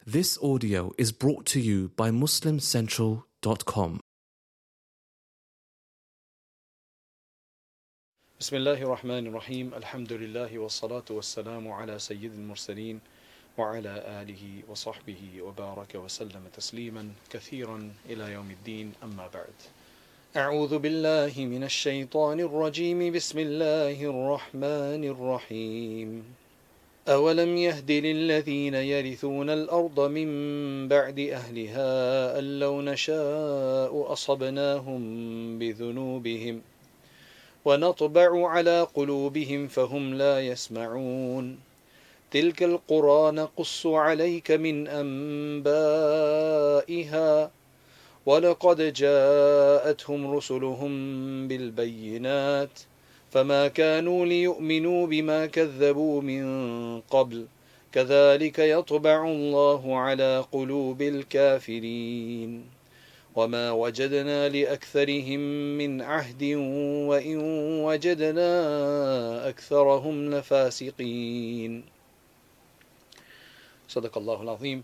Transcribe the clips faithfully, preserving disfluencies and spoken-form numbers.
This audio is brought to you by Muslim Central dot com. بسم الله الرحمن الرحيم الحمد لله والصلاة والسلام على سيد المرسلين وعلى آله وصحبه وبارك وسلم تسليما كثيرا إلى يوم الدين أما بعد أعوذ بالله من الشيطان الرجيم بسم الله الرحمن الرحيم أولم يهد للذين يرثون الأرض من بعد أهلها أن لو نشاء أصبناهم بذنوبهم ونطبع على قلوبهم فهم لا يسمعون تلك القرى نقص عليك من أنبائها ولقد جاءتهم رسلهم بالبينات فما كانوا ليؤمنوا بما كذبوا من قبل كذلك يطبع الله على قلوب الكافرين وما وجدنا لأكثرهم من عهد وإن وجدنا أكثرهم لفاسقين. صدق الله العظيم.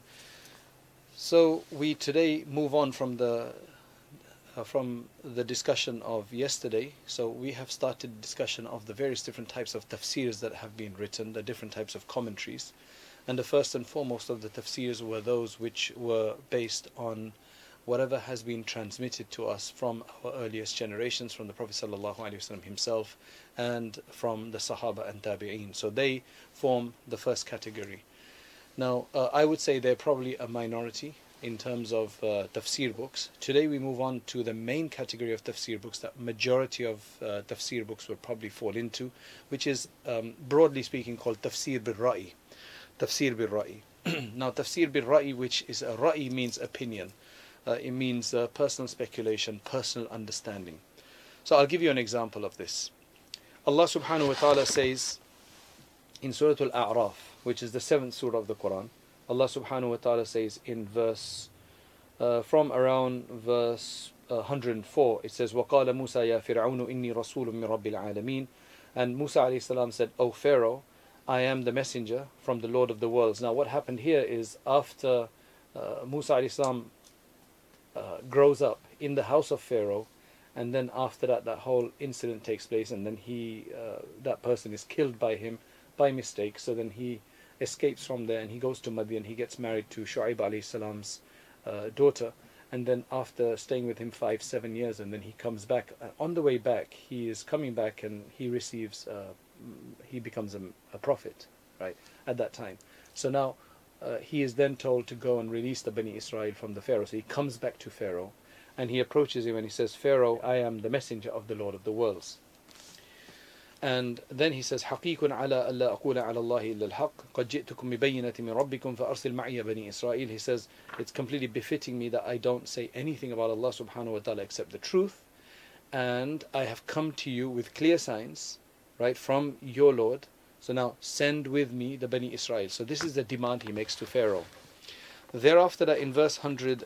So we today move on from the uh, from the discussion of yesterday. So we have started discussion of the various different types of tafsirs that have been written, the different types of commentaries. And the first and foremost of the tafsirs were those which were based on whatever has been transmitted to us from our earliest generations, from the Prophet ﷺ himself and from the Sahaba and Tabi'een. So they form the first category. Now, uh, I would say they're probably a minority in terms of uh, tafsir books. Today we move on to the main category of tafsir books that majority of uh, tafsir books will probably fall into, which is um, broadly speaking called tafsir bil-ra'i. Tafsir bil-ra'i. Now, tafsir bil-ra'i, which is a ra'i means opinion. Uh, it means uh, personal speculation, personal understanding. So I'll give you an example of this. Allah subhanahu wa ta'ala says in Surah Al-A'raf, which is the seventh surah of the Quran, Allah subhanahu wa ta'ala says in verse, uh, from around verse uh, one hundred four, it says, وَقَالَ مُوسَى يَا فِرْعَوْنُ إِنِّي رَسُولٌ مِّن رَبِّ الْعَالَمِينَ. And Musa alayhi salam said, O Pharaoh, I am the messenger from the Lord of the worlds. Now what happened here is after uh, Musa alayhi salam Uh, grows up in the house of Pharaoh, and then after that that whole incident takes place, and then he uh, that person is killed by him by mistake. So then he escapes from there and he goes to Madian. He gets married to Shu'aib alayhi salam's uh, daughter, and then after staying with him five seven years, and then he comes back. Uh, on the way back he is coming back and he receives uh, he becomes a, a prophet, right, at that time. So now Uh, he is then told to go and release the Bani Israel from the Pharaoh. So he comes back to Pharaoh and he approaches him and he says, Pharaoh, I am the messenger of the Lord of the worlds. And then he says, حَقِيقٌ عَلَىٰ أَلَّا أَقُولَ عَلَى اللَّهِ إِلَّا الْحَقِّ قَدْ جِئْتُكُمْ بِبَيِّنَةٍ مِّن رَبِّكُمْ فَأَرْسِلْ مَعِيَ بَنِي إِسْرَائِيلَ. He says, it's completely befitting me that I don't say anything about Allah subhanahu wa ta'ala except the truth. And I have come to you with clear signs, right, from your Lord. So now send with me the Bani Israel. So this is the demand he makes to Pharaoh. Thereafter that in verse one hundred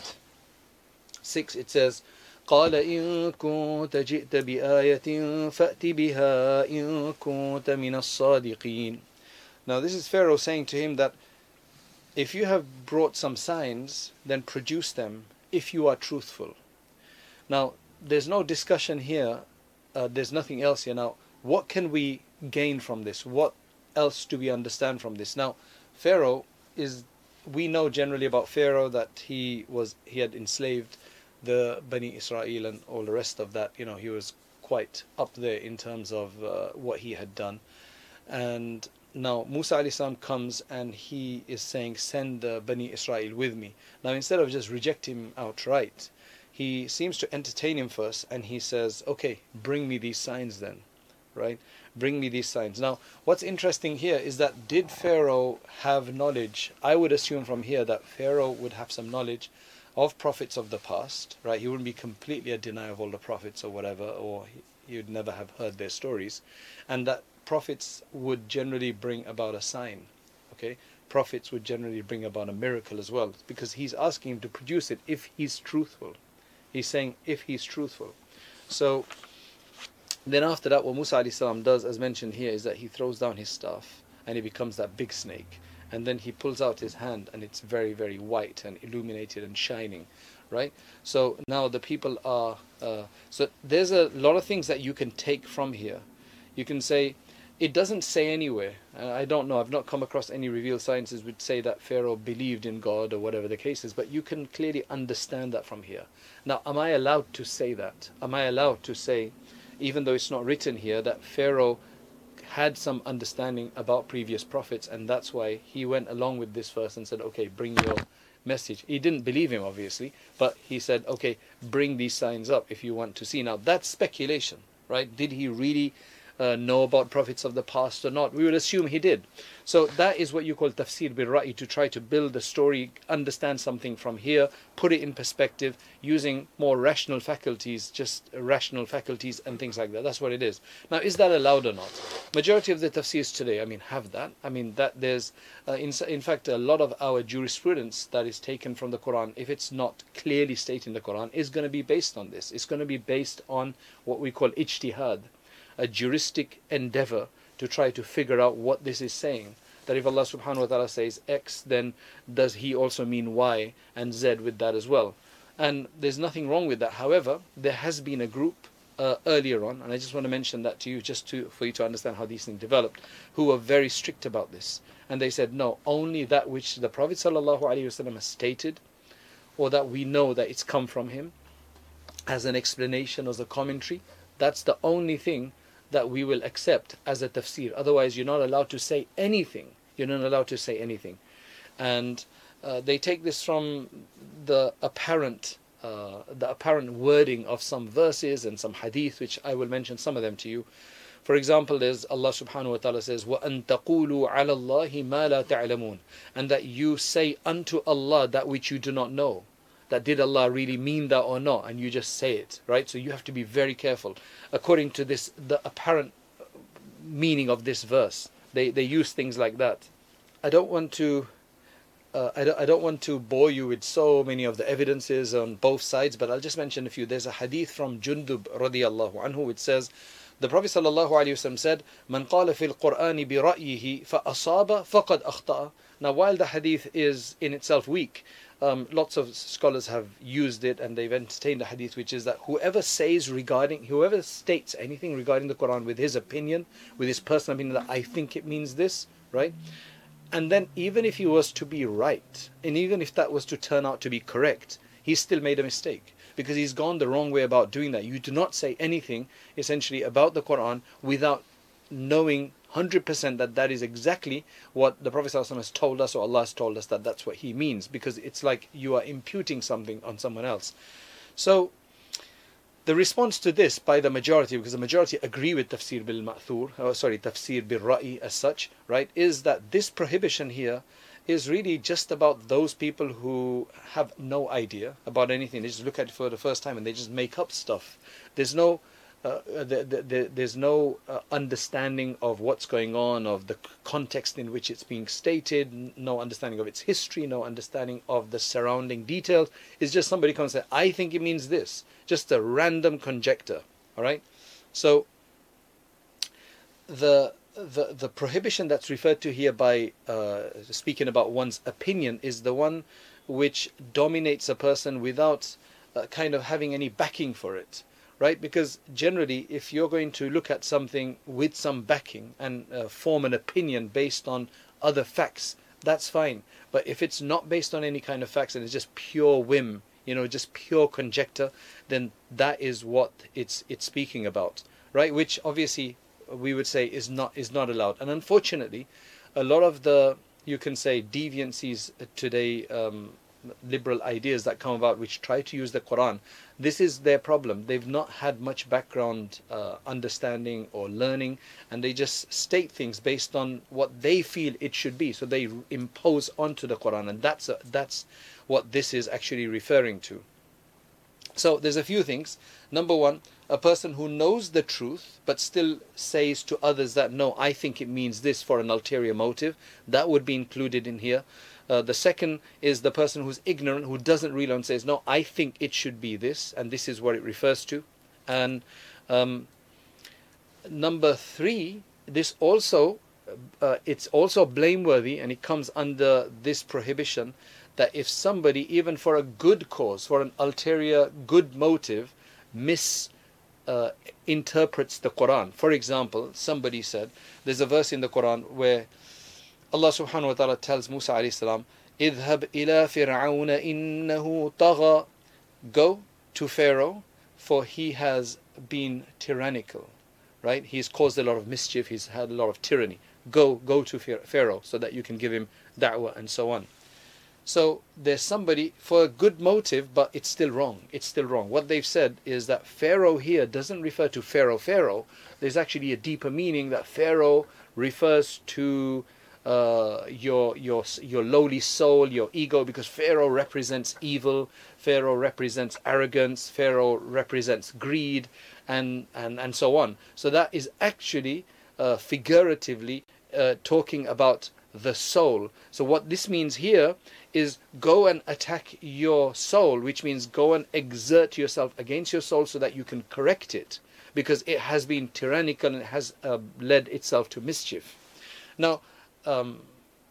six it says, قَالَ إِن كُنْتَ جِئْتَ بِآيَةٍ فَأْتِ بِهَا إِن كُنْتَ مِنَ الصَّادِقِينَ. Now this is Pharaoh saying to him that if you have brought some signs, then produce them if you are truthful. Now there's no discussion here. Uh, there's nothing else here. Now what can we gain from this? What else do we understand from this? Now Pharaoh is, we know generally about Pharaoh that he was he had enslaved the Bani Israel and all the rest of that. You know, he was quite up there in terms of uh, what he had done. And now Musa alayhi salam comes and he is saying, send the Bani Israel with me. Now instead of just reject him outright, he seems to entertain him first, and he says, okay, bring me these signs then, right? Bring me these signs. Now what's interesting here is that, did Pharaoh have knowledge? I would assume from here that Pharaoh would have some knowledge of prophets of the past, right? He wouldn't be completely a denier of all the prophets or whatever, or he would never have heard their stories, and that prophets would generally bring about a sign, okay? Prophets would generally bring about a miracle as well, because he's asking him to produce it if he's truthful. He's saying if he's truthful. So then after that, what Musa alayhi salam does, as mentioned here, is that he throws down his staff and he becomes that big snake. and then he pulls out his hand and it's very, very white and illuminated and shining, right? So now the people are, uh, so there's a lot of things that you can take from here. You can say, it doesn't say anywhere, uh, I don't know, I've not come across any revealed sciences would say that Pharaoh believed in God or whatever the case is, but you can clearly understand that from here. Now, am I allowed to say that? Am I allowed to say, even though it's not written here, that Pharaoh had some understanding about previous prophets, and that's why he went along with this verse and said, okay, bring your message. He didn't believe him, obviously, but he said, okay, bring these signs up if you want to see. Now, that's speculation, right? Did he really uh, know about prophets of the past or not? We would assume he did. So that is what you call tafsir bil ra'i, to try to build the story, understand something from here, put it in perspective, using more rational faculties, just rational faculties and things like that. That's what it is. Now, is that allowed or not? Majority of the tafsirs today, I mean, have that. I mean, that there's, uh, in, in fact, a lot of our jurisprudence that is taken from the Quran, if it's not clearly stated in the Quran, is going to be based on this. It's going to be based on what we call ijtihad, a juristic endeavor to try to figure out what this is saying. That if Allah subhanahu wa ta'ala says X, then does he also mean Y and Z with that as well? And there's nothing wrong with that. However, there has been a group uh, earlier on, and I just want to mention that to you just to for you to understand how these things developed, who were very strict about this. And they said, no, only that which the Prophet sallallahu alaihi wasallam has stated, or that we know that it's come from him, as an explanation, as a commentary, that's the only thing that we will accept as a tafsir. Otherwise, you're not allowed to say anything. You're not allowed to say anything. And uh, they take this from the apparent uh, the apparent wording of some verses and some hadith, which I will mention some of them to you. For example, there's Allah subhanahu wa ta'ala says, وَأَن تَقُولُوا عَلَى اللَّهِ مَا لَا تَعْلَمُونَ, and that you say unto Allah that which you do not know. That did Allah really mean that or not, and you just say it, right? So you have to be very careful. According to this, the apparent meaning of this verse, they they use things like that. I don't want to, uh, I don't I don't want to bore you with so many of the evidences on both sides, but I'll just mention a few. There's a hadith from Jundub radiyallahu anhu which says, the Prophet sallallahu alaihi wasallam said, "Man qala fil Qur'ani bi ra'yihi fa asaba faqad akhta'a." Now, while the hadith is in itself weak, Um, lots of scholars have used it, and they've entertained the hadith, which is that whoever says regarding, whoever states anything regarding the Quran with his opinion, with his personal opinion, that I think it means this, right? And then even if he was to be right, and even if that was to turn out to be correct, he's still made a mistake, because he's gone the wrong way about doing that. You do not say anything, essentially, about the Quran without knowing one hundred percent that that is exactly what the Prophet ﷺ has told us, or Allah has told us that that's what he means, because it's like you are imputing something on someone else. So the response to this by the majority, because the majority agree with tafsir bil ma'thur, oh, sorry, tafsir bil ra'i as such, right, is that this prohibition here is really just about those people who have no idea about anything. They just look at it for the first time and they just make up stuff. There's no Uh, the, the, the, there's no uh, understanding of what's going on, of the context in which it's being stated, no understanding of its history, no understanding of the surrounding details. It's just somebody comes and says, I think it means this. Just a random conjecture. All right? So the the, the prohibition that's referred to here by uh, speaking about one's opinion is the one which dominates a person without uh, kind of having any backing for it. Right? Because generally, if you're going to look at something with some backing and uh, form an opinion based on other facts, that's fine. But if it's not based on any kind of facts and it's just pure whim, you know, just pure conjecture, then that is what it's it's speaking about, right? Which obviously we would say is not is not allowed. And unfortunately, a lot of the, you can say, deviancies today, um, liberal ideas that come about which try to use the Quran, this is their problem. They've not had much background uh, understanding or learning, and they just state things based on what they feel it should be, so they impose onto the Quran, and that's a, that's what this is actually referring to. So there's a few things. Number one, a person who knows the truth but still says to others that no, I think it means this for an ulterior motive, that would be included in here. Uh, the second is the person who's ignorant, who doesn't really know, and says, no, I think it should be this, and this is what it refers to. And um, number three, this also uh, it's also blameworthy, and it comes under this prohibition, that if somebody, even for a good cause, for an ulterior good motive, mis uh, interprets the Quran. For example, somebody said, there's a verse in the Quran where Allah subhanahu wa ta'ala tells Musa alayhi salam, اذهب إلى فرعون إنه طغى, go to Pharaoh, for he has been tyrannical, right? He's caused a lot of mischief, he's had a lot of tyranny. Go, go to Pharaoh so that you can give him da'wah and so on. So there's somebody for a good motive, but it's still wrong. It's still wrong. What they've said is that Pharaoh here doesn't refer to Pharaoh, Pharaoh. There's actually a deeper meaning, that Pharaoh refers to uh, your your your lowly soul, your ego, because Pharaoh represents evil, Pharaoh represents arrogance, Pharaoh represents greed, and and and so on. So that is actually uh, figuratively uh, talking about the soul. So what this means here is go and attack your soul, which means go and exert yourself against your soul so that you can correct it, because it has been tyrannical and it has uh, led itself to mischief. Now, um,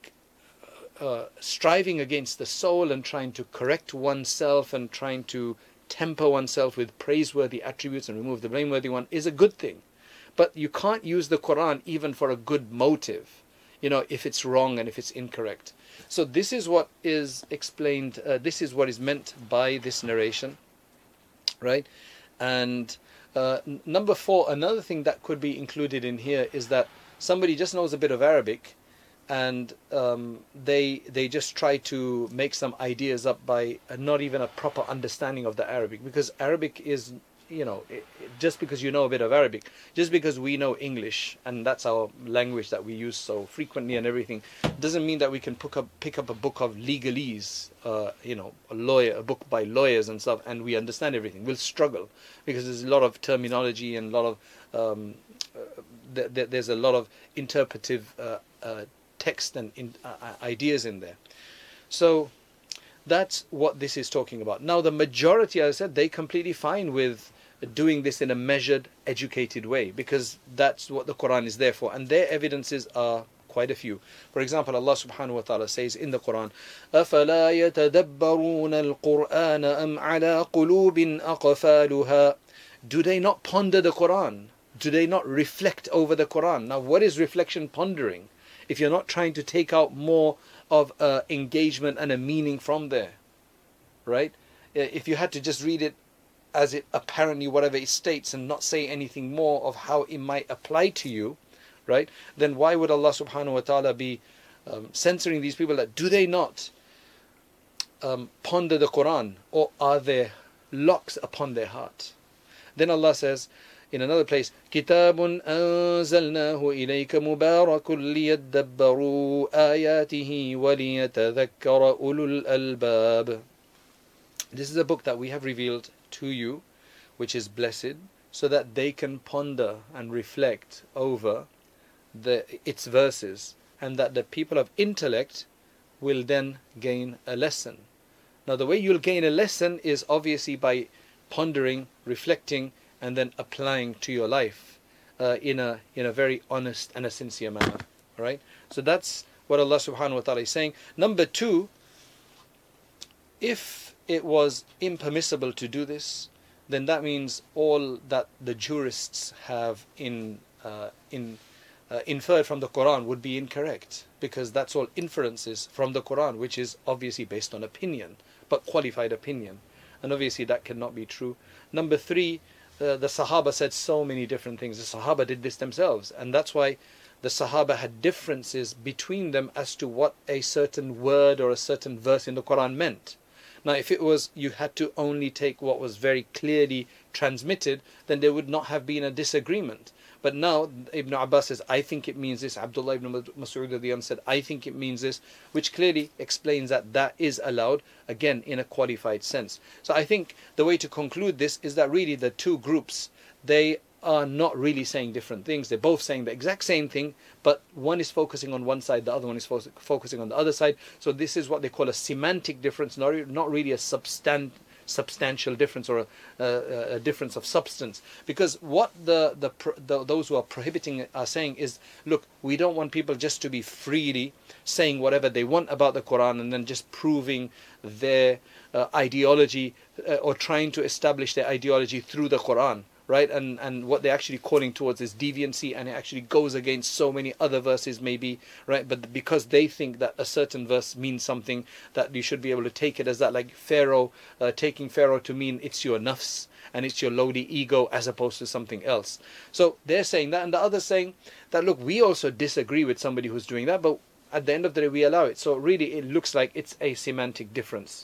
uh, striving against the soul and trying to correct oneself and trying to temper oneself with praiseworthy attributes and remove the blameworthy one is a good thing. But you can't use the Quran even for a good motive, you know, if it's wrong and if it's incorrect. So this is what is explained, uh, this is what is meant by this narration, right? And uh, n- number four, another thing that could be included in here is that somebody just knows a bit of Arabic, and um, they they just try to make some ideas up by uh, not even a proper understanding of the Arabic, because Arabic is, you know, it, it, just because you know a bit of Arabic, just because we know English and that's our language that we use so frequently and everything, doesn't mean that we can pick up pick up a book of legalese, uh, you know, a lawyer, a book by lawyers and stuff, and we understand everything. We'll struggle because there's a lot of terminology and a lot of um, uh, th- th- there's a lot of interpretive uh, uh, text and in, uh, ideas in there. So that's what this is talking about. Now, the majority, as I said, they completely fine with doing this in a measured, educated way, because that's what the Quran is there for, and their evidences are quite a few. For example, Allah subhanahu wa ta'ala says in the Quran, أَفَلَا يَتَدَبَّرُونَ الْقُرْآنَ أَمْ عَلَىٰ قُلُوبٍ أَقْفَالُهَا. Do they not ponder the Quran? Do they not reflect over the Quran? Now, what is reflection, pondering, if you're not trying to take out more of uh, engagement and a meaning from there, right? If you had to just read it as it apparently whatever it states and not say anything more of how it might apply to you, right? Then why would Allah subhanahu wa ta'ala be um, censoring these people? That do they not um, ponder the Quran, or are there locks upon their heart? Then Allah says in another place, كِتَابٌ أَنزَلْنَاهُ إِلَيْكَ مُبَارَكٌ لِيَدَّبَّرُوا آيَاتِهِ وَلِيَتَذَكَّرَ أُولُو الْأَلْبَابِ. This is a book that we have revealed to you, which is blessed, so that they can ponder and reflect over the its verses, and that the people of intellect will then gain a lesson. Now, the way you'll gain a lesson is obviously by pondering, reflecting, and then applying to your life uh, in a in a very honest and a sincere manner. All right. So that's what Allah subhanahu wa ta'ala is saying. Number two, if it was impermissible to do this, then that means all that the jurists have in uh, in uh, inferred from the Quran would be incorrect, because that's all inferences from the Quran, which is obviously based on opinion, but qualified opinion, and obviously that cannot be true. Number three, uh, the Sahaba said so many different things. The Sahaba did this themselves, and that's why the Sahaba had differences between them as to what a certain word or a certain verse in the Quran meant. Now, if it was you had to only take what was very clearly transmitted, then there would not have been a disagreement. But now Ibn Abbas says, I think it means this. Abdullah ibn Mas'ud radhiyallahu anhu said, I think it means this, which clearly explains that that is allowed, again, in a qualified sense. So I think the way to conclude this is that really the two groups, they are not really saying different things. They're both saying the exact same thing, but one is focusing on one side, the other one is fo- focusing on the other side. So this is what they call a semantic difference, not, not really a substan- substantial difference or a, a, a difference of substance. Because what the, the, the those who are prohibiting it are saying is, look, we don't want people just to be freely saying whatever they want about the Quran and then just proving their uh, ideology uh, or trying to establish their ideology through the Quran. Right, and and what they're actually calling towards is deviancy, and it actually goes against so many other verses, maybe, right? But because they think that a certain verse means something, that you should be able to take it as that, like Pharaoh, uh, taking Pharaoh to mean it's your nafs and it's your lowly ego as opposed to something else. So they're saying that, and the others saying that, look, we also disagree with somebody who's doing that, but at the end of the day we allow it. So really, it looks like it's a semantic difference.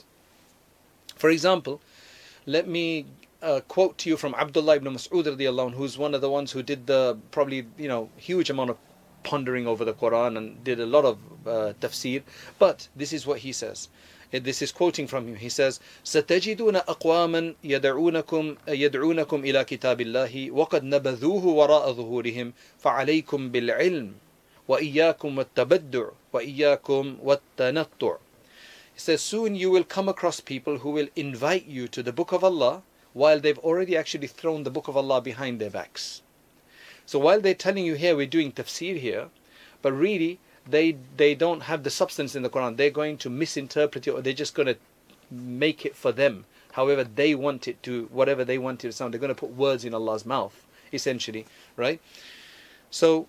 For example, let me Uh, quote to you from Abdullah ibn Mas'ud radiallahu anhu, who's one of the ones who did the probably you know huge amount of pondering over the Quran and did a lot of uh, tafsir. But this is what he says. Uh, This is quoting from him. He says, "ستجدون أقواما يدعونكم يدعونكم إلى كتاب الله وقد نبذوه وراء ظهورهم فعليكم بالعلم وإياكم والتبدع وإياكم والتنطع." He says, soon you will come across people who will invite you to the Book of Allah while they've already actually thrown the Book of Allah behind their backs. So while they're telling you here we're doing tafsir here, but really they they don't have the substance in the Quran. They're going to misinterpret it, or they're just going to make it for them, however they want it to, whatever they want it to sound. They're going to put words in Allah's mouth, essentially, right? So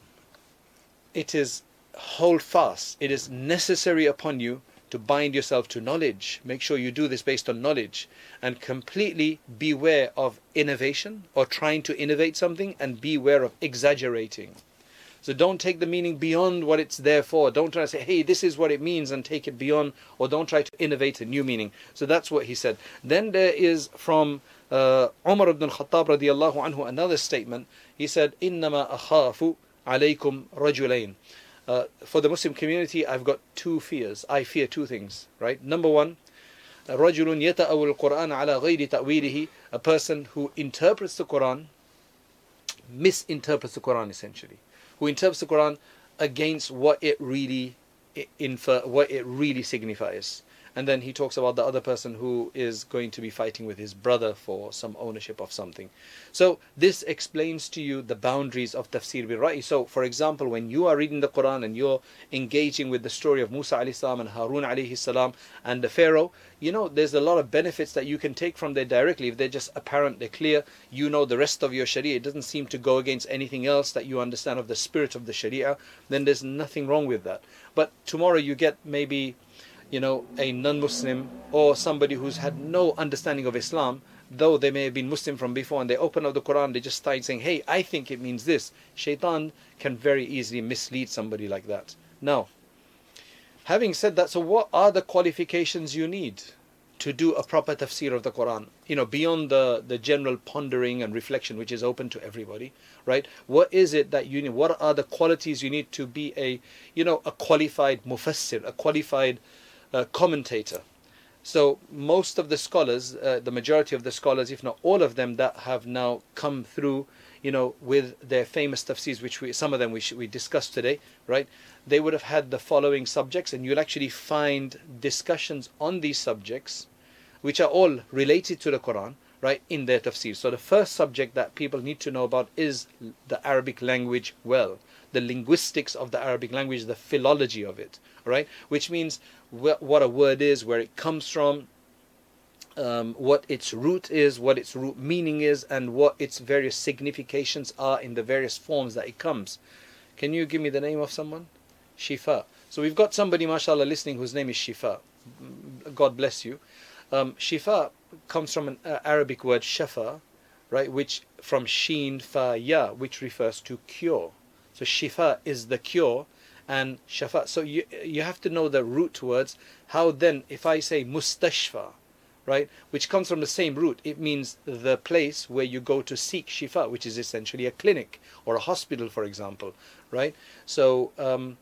it is, hold fast. It is necessary upon you to bind yourself to knowledge. Make sure you do this based on knowledge, and completely beware of innovation or trying to innovate something, and beware of exaggerating. So don't take the meaning beyond what it's there for. Don't try to say, hey, this is what it means, and take it beyond, or don't try to innovate a new meaning. So that's what he said. Then there is from uh, Umar ibn al-Khattab radiallahu anhu another statement. He said, إِنَّمَا أَخَافُ عَلَيْكُمْ رَجُلَيْنِ. Uh, for the Muslim community, I've got two fears. I fear two things, right? Number one, رَجُلٌ يَتَأَوِّلُ الْقُرْآنَ عَلَى غَيْرِ تَأْوِيلِهِ. A person who interprets the Quran, misinterprets the Quran essentially. Who interprets the Quran against what it really infer, what it really signifies. And then he talks about the other person who is going to be fighting with his brother for some ownership of something. So this explains to you the boundaries of tafsir bil ra'i. So for example, when you are reading the Quran and you're engaging with the story of Musa alayhi salam and Harun alayhi salam and the Pharaoh, you know, there's a lot of benefits that you can take from there directly. If they're just apparent, they're clear, you know the rest of your sharia, it doesn't seem to go against anything else that you understand of the spirit of the sharia, then there's nothing wrong with that. But tomorrow you get maybe, you know, a non-Muslim or somebody who's had no understanding of Islam, though they may have been Muslim from before, and they open up the Quran, they just start saying, hey, I think it means this. Shaitan can very easily mislead somebody like that. Now, having said that, so what are the qualifications you need to do a proper tafsir of the Quran? You know, beyond the, the general pondering and reflection, which is open to everybody, right? What is it that you need? What are the qualities you need to be a, you know, a qualified mufassir, a qualified Uh, commentator? So most of the scholars, uh, the majority of the scholars, if not all of them, that have now come through, you know, with their famous tafsirs, which we, some of them we sh- we discussed today, right? They would have had the following subjects, and you'll actually find discussions on these subjects, which are all related to the Quran, right, in their tafsir. So the first subject that people need to know about is the Arabic language well, the linguistics of the Arabic language, the philology of it, right? Which means wh- what a word is, where it comes from, um, what its root is, what its root meaning is, and what its various significations are in the various forms that it comes. Can you give me the name of someone? Shifa. So we've got somebody, mashallah, listening whose name is Shifa. God bless you. Um, Shifa comes from an uh, Arabic word shafa, right, which from sheen fa ya, which refers to cure. So shifa is the cure, and shafa. So you you have to know the root words. How then, if I say mustashfa, right, which comes from the same root, it means the place where you go to seek shifa, which is essentially a clinic or a hospital, for example, right? So um,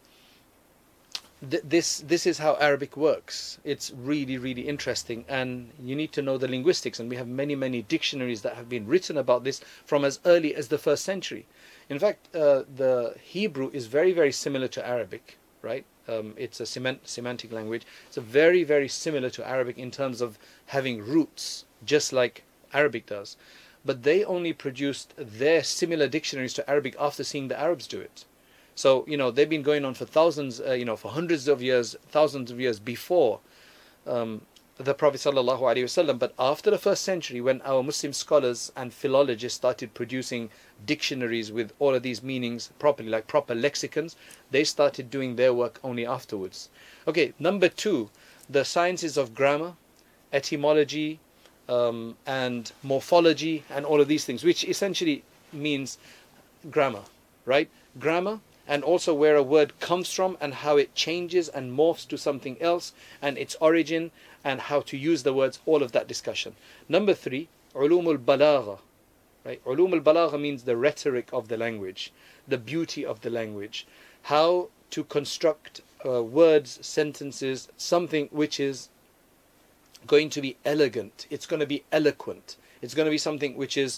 th- this this is how Arabic works. It's really really interesting, and you need to know the linguistics. And we have many many dictionaries that have been written about this from as early as the first century. In fact, uh, the Hebrew is very, very similar to Arabic, right? Um, it's a semant- semantic language. It's a very, very similar to Arabic in terms of having roots, just like Arabic does. But they only produced their similar dictionaries to Arabic after seeing the Arabs do it. So, you know, they've been going on for thousands, uh, you know, for hundreds of years, thousands of years before um, the Prophet sallallahu alaihi wasallam. But after the first century, when our Muslim scholars and philologists started producing dictionaries with all of these meanings properly, like proper lexicons, they started doing their work only afterwards. Okay, number two, the sciences of grammar, etymology, um, and morphology, and all of these things, which essentially means grammar, right? Grammar, and also where a word comes from and how it changes and morphs to something else, and its origin, and how to use the words, all of that discussion. Number three, ulumul balagha, right? Ulumul balagha means the rhetoric of the language, the beauty of the language, how to construct uh, words, sentences, something which is going to be elegant, it's going to be eloquent, it's going to be something which is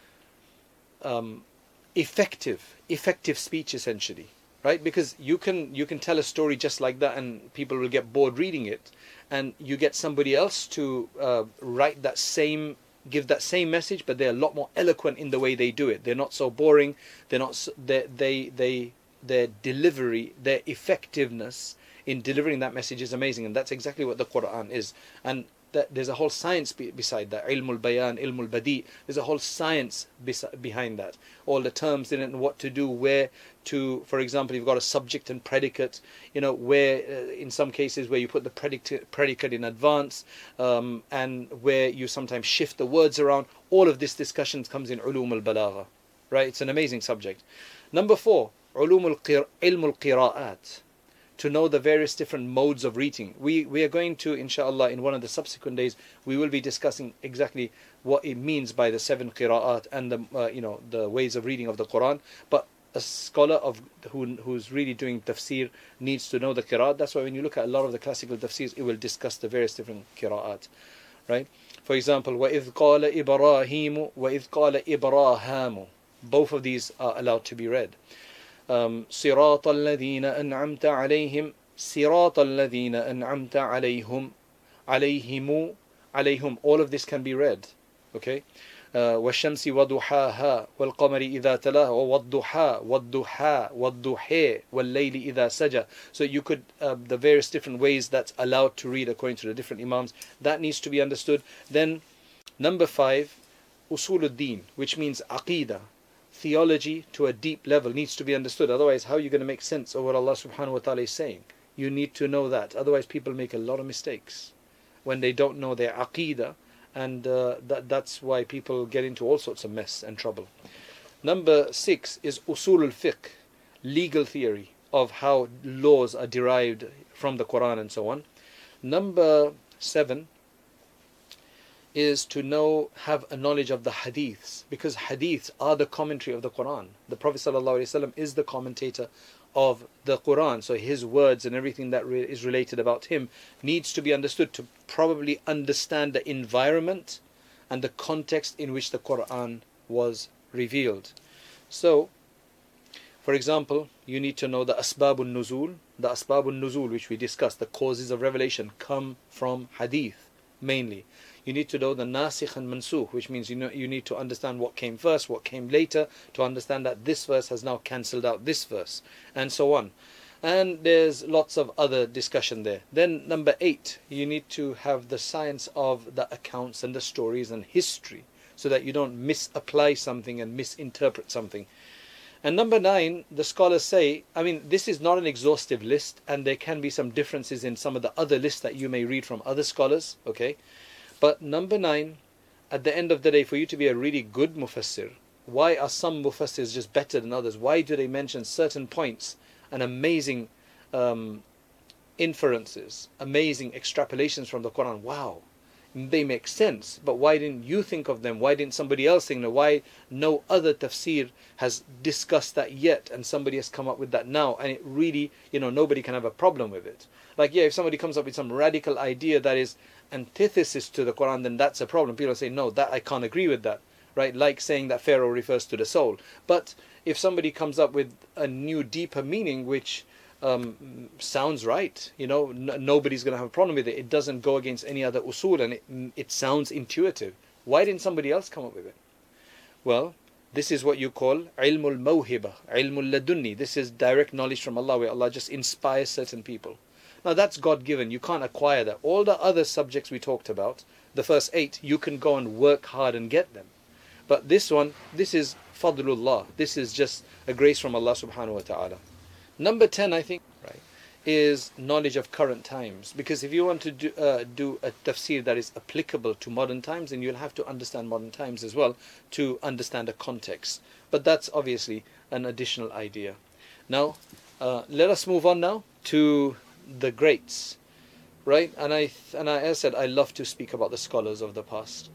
um, effective, effective speech essentially, right? Because you can you can tell a story just like that and people will get bored reading it, and you get somebody else to uh, write that same, give that same message, but they're a lot more eloquent in the way they do it. They're not so boring. They're not so, they they they their delivery, their effectiveness in delivering that message is amazing, and that's exactly what the Quran is. And that there's a whole science be, beside that. Ilmul bayan, ilmul badi. There's a whole science bes behind that. All the terms in it and what to do, where to. For example, you've got a subject and predicate. You know, where uh, in some cases where you put the predicate predicate in advance, um, and where you sometimes shift the words around. All of this discussion comes in ulumul balagha, right? It's an amazing subject. Number four, ulumul qir ilmul qira'at. To know the various different modes of reading. We we are going to, inshallah, in one of the subsequent days, we will be discussing exactly what it means by the seven qira'at and the uh, you know the ways of reading of the Quran. But a scholar of who who's really doing tafsir needs to know the qira'at. That's why when you look at a lot of the classical tafsirs, it will discuss the various different qira'at, right? For example, وَإِذْ قَالَ إِبْرَاهِيمُ وَإِذْ قَالَ إِبْرَاهَامُ. Both of these are allowed to be read. Um, صراط الذين أنعمت عليهم صراط الذين أنعمت عليهم عليهم عليهم. All of this can be read. Okay. Uh, والشمس وضحاها والقمر إذا تلاها والضحى والضحى والضحى والليل إذا سجى. So you could uh, the various different ways that's allowed to read according to the different imams, that needs to be understood. Then number five, usul ad-din, which means aqidah. Theology to a deep level needs to be understood. Otherwise, how are you going to make sense of what Allah subhanahu wa ta'ala is saying? You need to know that. Otherwise, people make a lot of mistakes when they don't know their aqidah, and uh, that, that's why people get into all sorts of mess and trouble. Number six is usul al-fiqh, legal theory of how laws are derived from the Quran and so on. Number seven is to know, have a knowledge of the hadiths, because hadiths are the commentary of the Quran. The Prophet ﷺ is the commentator of the Quran, so his words and everything that re is related about him needs to be understood to probably understand the environment and the context in which the Quran was revealed. So, for example, you need to know the asbabun nuzul. The asbabun nuzul, which we discussed, the causes of revelation, come from hadith mainly. You need to know the nasikh and mansukh, which means you know you need to understand what came first, what came later, to understand that this verse has now cancelled out this verse, and so on. And there's lots of other discussion there. Then number eight, you need to have the science of the accounts and the stories and history, so that you don't misapply something and misinterpret something. And number nine, the scholars say, I mean, this is not an exhaustive list, and there can be some differences in some of the other lists that you may read from other scholars, okay? But number nine, at the end of the day, for you to be a really good mufassir, why are some mufassirs just better than others? Why do they mention certain points and amazing um, inferences, amazing extrapolations from the Quran? Wow, they make sense, but why didn't you think of them? Why didn't somebody else think of them? Why no other tafsir has discussed that yet, and somebody has come up with that now, and it really, you know, nobody can have a problem with it. Like, yeah, if somebody comes up with some radical idea that is antithesis to the Quran, then that's a problem. People say, no, that I can't agree with that, right? Like saying that Pharaoh refers to the soul. But if somebody comes up with a new, deeper meaning, which um, sounds right. You know, n- nobody's going to have a problem with it. It doesn't go against any other usul, and it, it sounds intuitive. Why didn't somebody else come up with it? Well, this is what you call ilmul mawhiba, ilmul ladunni. This is direct knowledge from Allah, where Allah just inspires certain people. Now that's God given. You can't acquire that. All the other subjects we talked about, the first eight, you can go and work hard and get them. But this one, this is fadlullah. This is just a grace from Allah subhanahu wa ta'ala. Number ten, I think, right, is knowledge of current times. Because if you want to do, uh, do a tafsir that is applicable to modern times, then you'll have to understand modern times as well to understand the context. But that's obviously an additional idea. Now, uh, let us move on now to the greats, right? And I, and I, as I said, I love to speak about the scholars of the past.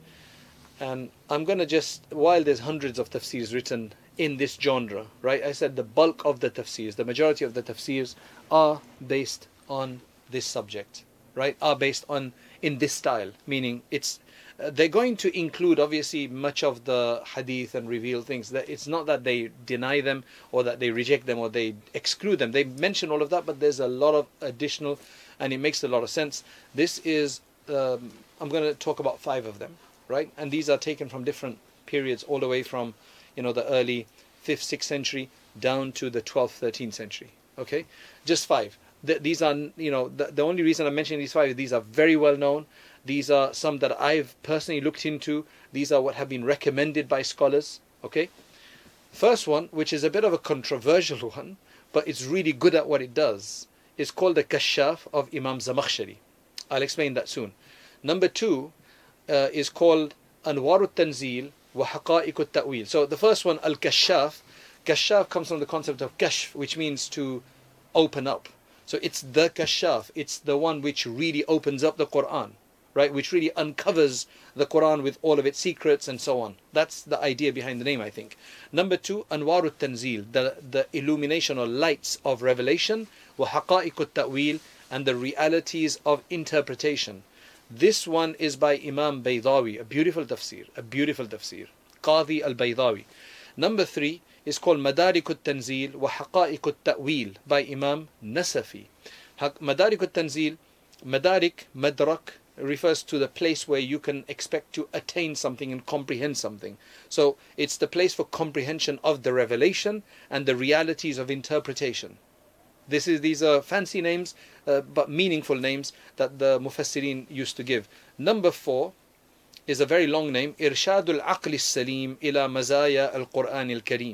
And I'm going to just, while there's hundreds of tafsirs written in this genre, right? I said the bulk of the tafsirs, the majority of the tafsirs are based on this subject, right? Are based on, in this style, meaning it's, uh, they're going to include obviously much of the hadith and reveal things. That it's not that they deny them or that they reject them or they exclude them. They mention all of that, but there's a lot of additional, and it makes a lot of sense. This is, um, I'm going to talk about five of them. Right, and these are taken from different periods, all the way from, you know, the early fifth, sixth century down to the twelfth, thirteenth century. Okay, just five. Th- these are, you know, the, the only reason I'm mentioning these five is these are very well known. These are some that I've personally looked into. These are what have been recommended by scholars. Okay, first one, which is a bit of a controversial one, but it's really good at what it does, is called the Kashaf of Imam Zamakhshari. I'll explain that soon. Number two. Uh, is called Anwar al-Tanzil wa Haqa'iq al-Ta'wil. So the first one, Al-Kashaf, Kashaf comes from the concept of Kashf, which means to open up. So it's the Kashaf, it's the one which really opens up the Quran, right? Which really uncovers the Quran with all of its secrets and so on. That's the idea behind the name, I think. Number two, Anwar al-Tanzil, the, the illumination or lights of revelation, wa Haqa'iq al-Ta'wil, and the realities of interpretation. This one is by Imam Baydawi, a beautiful tafsir, a beautiful tafsir. Qadi al-Baydawi. Number three is called Madarik al-Tanzil wa Haqa'iq al-Ta'wil by Imam Nasafi. Madarik al-Tanzil, Madarik, Madrak, refers to the place where you can expect to attain something and comprehend something. So it's the place for comprehension of the revelation and the realities of interpretation. This is, these are fancy names, uh, but meaningful names that the Mufassirin used to give. Number four is a very long name, Irshadul Aql Salim ila Mazaya al Quran al Kareem.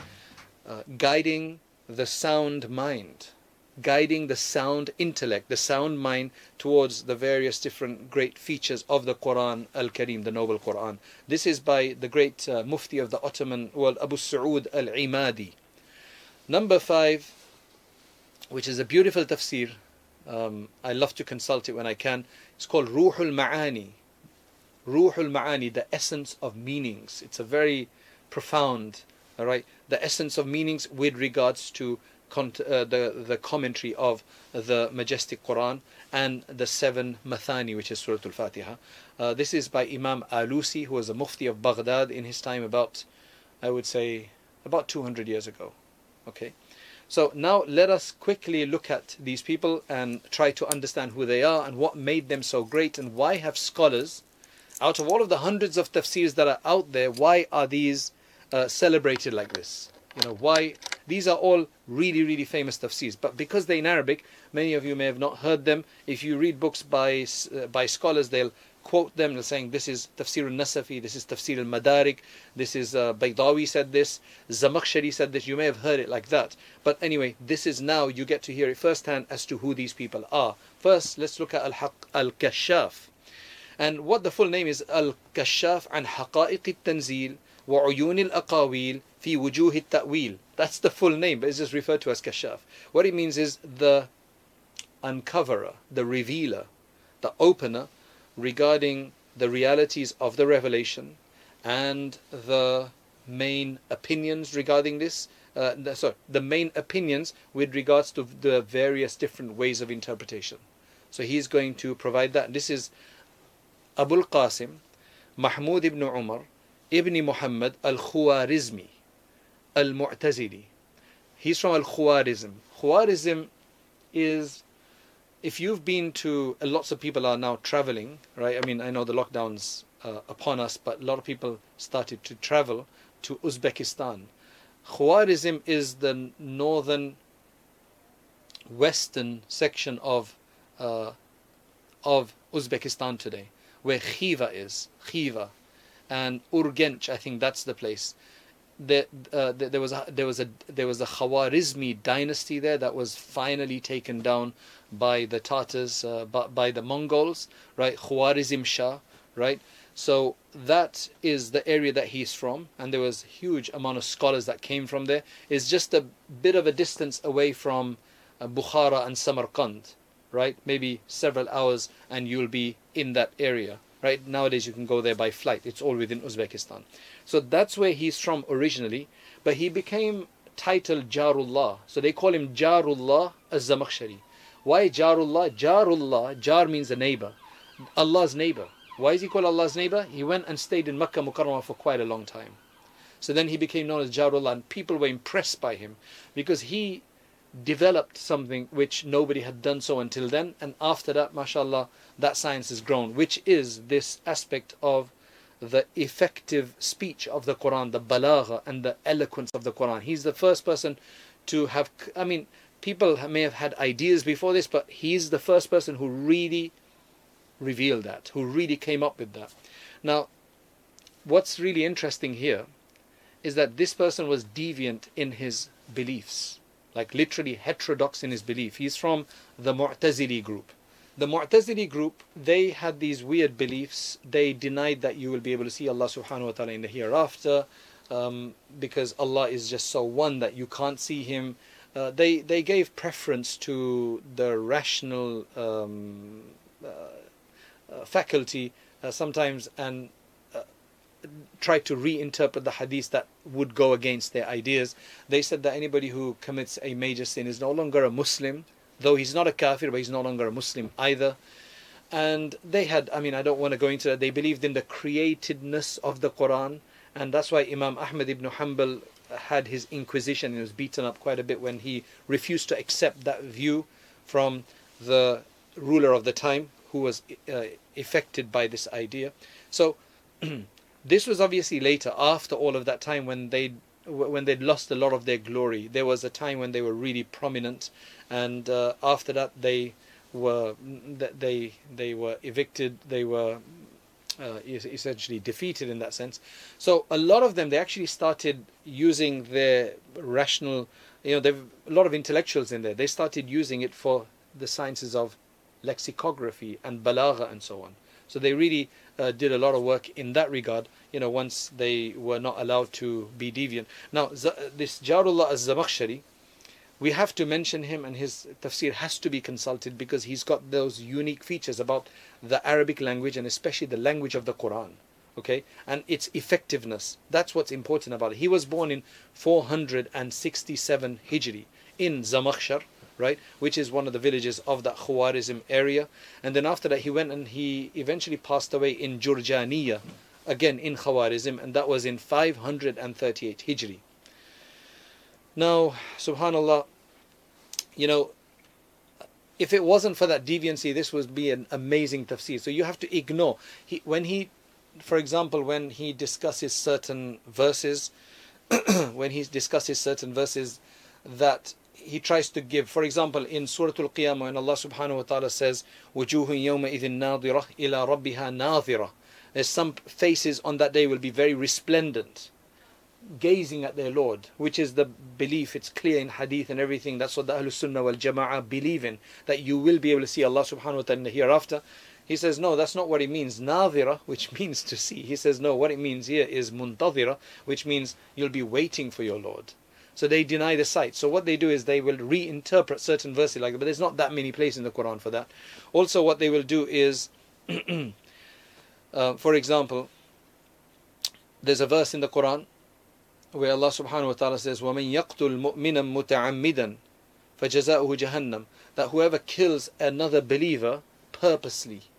Uh, guiding the sound mind, guiding the sound intellect, the sound mind towards the various different great features of the Quran al Kareem, the noble Quran. This is by the great uh, Mufti of the Ottoman world, Abu Saud al Imadi. Number five, which is a beautiful tafsir. Um, I love to consult it when I can. It's called Ruhul Ma'ani. Ruhul Ma'ani, the essence of meanings. It's a very profound, all right, the essence of meanings with regards to cont- uh, the, the commentary of the majestic Quran and the seven Mathani, which is Surah Al-Fatiha. Uh, this is by Imam Alusi, who was a Mufti of Baghdad in his time about, I would say, about two hundred years ago. Okay. So now let us quickly look at these people and try to understand who they are and what made them so great, and why have scholars, out of all of the hundreds of tafsirs that are out there, why are these uh, celebrated like this? You know, why? These are all really, really famous tafsirs, but because they're in Arabic, many of you may have not heard them. If you read books by uh, by scholars, they'll quote them, they're saying this is Tafsir al-Nasafi, this is Tafsir al-Madarik, this is uh, Baydawi said this, Zamakhshari said this. You may have heard it like that, but anyway, this is now you get to hear it firsthand as to who these people are. First, let's look at Al-Haq al-Kashaf, and what the full name is: Al-Kashaf an Haqa'iq al-Tanzil wa Uyun al-Aqawil fi Wujuh al-Ta'wil. That's the full name, but it's just referred to as Kashaf. What it means is the uncoverer, the revealer, the opener regarding the realities of the revelation and the main opinions regarding this, uh, the, sorry, the main opinions with regards to the various different ways of interpretation. So he's going to provide that. This is Abul Qasim Mahmud ibn Umar ibn Muhammad al-Khwarizmi al-Mu'tazili. He's from al-Khwarizm. Khwarizm is, if you've been to, uh, lots of people are now traveling, right? I mean, I know the lockdown's uh, upon us, but a lot of people started to travel to Uzbekistan. Khwarizm is the northern western section of uh, of Uzbekistan today, where Khiva is, Khiva, and Urgench, I think that's the place. There, uh, there was a there was a there was a Khwarizmi dynasty there that was finally taken down by the Tatars, uh, by, by the Mongols, right? Khwarizm Shah, right? So that is the area that he's from, and there was a huge amount of scholars that came from there. It's just a bit of a distance away from uh, Bukhara and Samarkand, right? Maybe several hours, and you'll be in that area. Right? Nowadays you can go there by flight. It's all within Uzbekistan. So that's where he's from originally, but he became titled Jarullah. So they call him Jarullah az-Zamakhshari. Why Jarullah? Jarullah, Jar means a neighbor. Allah's neighbor. Why is he called Allah's neighbor? He went and stayed in Makkah Mukarramah for quite a long time. So then he became known as Jarullah, and people were impressed by him because he developed something which nobody had done so until then, and after that, mashallah, that science has grown, which is this aspect of the effective speech of the Quran, the balagha and the eloquence of the Quran. He's the first person to have, I mean, people may have had ideas before this, but he's the first person who really revealed that, who really came up with that. Now, what's really interesting here is that this person was deviant in his beliefs, like literally heterodox in his belief. He's from the Mu'tazili group. The Mu'tazili group, they had these weird beliefs. They denied that you will be able to see Allah subhanahu wa ta'ala in the hereafter, um, because Allah is just so one that you can't see Him. Uh, they, they gave preference to the rational um, uh, uh, faculty uh, sometimes, and uh, tried to reinterpret the hadith that would go against their ideas. They said that anybody who commits a major sin is no longer a Muslim, though he's not a kafir, but he's no longer a Muslim either. And they had, I mean, I don't want to go into that. They believed in the createdness of the Quran, and that's why Imam Ahmad ibn Hanbal had his inquisition. He was beaten up quite a bit when he refused to accept that view from the ruler of the time, who was uh, affected by this idea. So this was obviously later, after all of that time, when they when they'd lost a lot of their glory. There was a time when they were really prominent, and uh, after that they were they they were evicted. They were uh, essentially defeated in that sense. So a lot of them, they actually started using their rational, you know, there a lot of intellectuals in there. They started using it for the sciences of lexicography and balagha and so on. So they really uh, did a lot of work in that regard, you know, once they were not allowed to be deviant. Now, this Jarullah az-Zamakhshari, we have to mention him, and his tafsir has to be consulted because he's got those unique features about the Arabic language, and especially the language of the Quran, okay, and its effectiveness. That's what's important about it. He was born in four hundred sixty-seven Hijri in Zamakhshar, right, which is one of the villages of that Khwarizm area. And then after that he went and he eventually passed away in Jurjaniya, again in Khwarizm, and that was in five hundred thirty-eight Hijri. Now, subhanallah, you know, if it wasn't for that deviancy, this would be an amazing tafsir. So you have to ignore. He, when he, for example, when he discusses certain verses, when he discusses certain verses that he tries to give, for example, in Surah Al-Qiyamah, when Allah subhanahu wa ta'ala says, وَجُوهٌ يَوْمَئِذٍ نَاظِرَةٌ إِلَىٰ رَبِّهَا نَاظِرَةٌ. There's some faces on that day will be very resplendent, gazing at their Lord, which is the belief. It's clear in hadith and everything. That's what the Ahlul Sunnah wal Jama'ah believe in, that you will be able to see Allah subhanahu wa ta'ala in the hereafter. He says, no, that's not what it means. Nadhira, which means to see. He says, no, what it means here is muntadhira, which means you'll be waiting for your Lord. So they deny the sight. So what they do is they will reinterpret certain verses like that, but there's not that many places in the Quran for that. Also what they will do is, uh, for example, there's a verse in the Quran where Allah subhanahu wa ta'ala says, وَمَنْ يَقْتُلْ مُؤْمِنًا مُتَعَمِّدًا فَجَزَاؤُهُ جَهَنَّمْ. That whoever kills another believer purposely,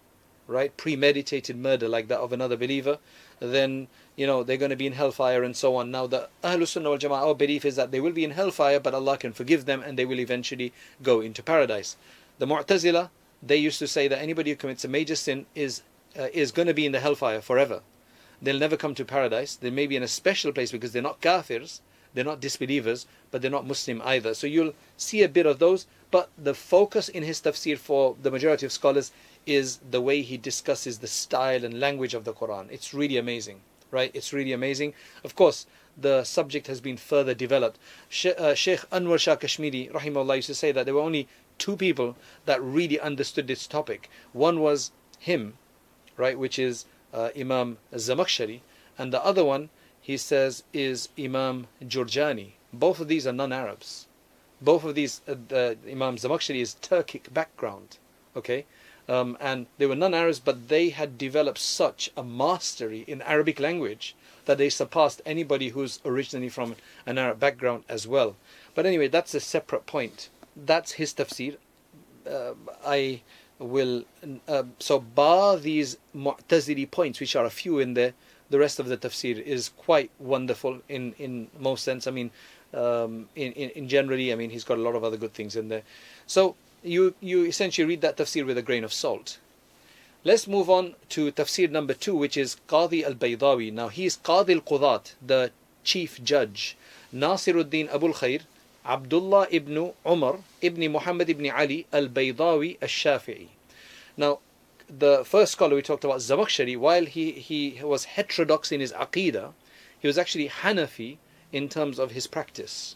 right, premeditated murder like that of another believer, then, you know, they're going to be in hellfire and so on. Now, the Ahlus Sunnah wal Jama'ah, our belief is that they will be in hellfire, but Allah can forgive them and they will eventually go into paradise. The Mu'tazila, they used to say that anybody who commits a major sin is uh, is going to be in the hellfire forever. They'll never come to paradise. They may be in a special place because they're not kafirs, they're not disbelievers, but they're not Muslim either. So you'll see a bit of those, but the focus in his tafsir for the majority of scholars is the way he discusses the style and language of the Quran. It's really amazing, right? It's really amazing. Of course, the subject has been further developed. Sheikh uh, Anwar Shah Kashmiri, rahimahullah, used to say that there were only two people that really understood this topic. One was him, right, which is uh, Imam Zamakhshari, and the other one, he says, is Imam Jurjani. Both of these are non-Arabs. Both of these, uh, uh, Imam Zamakhshari is Turkic background, okay? Um, and they were non-Arabs, but they had developed such a mastery in Arabic language that they surpassed anybody who's originally from an Arab background as well. But anyway, that's a separate point. That's his tafsir. Uh, I will, uh, so bar these Mu'tazili points, which are a few in there, the rest of the tafsir is quite wonderful in, in most sense. I mean, um, in, in, in generally, I mean, he's got a lot of other good things in there. So you, you essentially read that tafsir with a grain of salt. Let's move on to tafsir number two, which is Qadi al-Baydawi. Now, he is Qadi al-Qudat, the chief judge. Nasiruddin Abul Khair, Abdullah ibn Umar ibn Muhammad ibn Ali al-Baydawi al-Shafi'i. Now, the first scholar we talked about, Zamakhshari, while he, he was heterodox in his aqidah, he was actually Hanafi in terms of his practice.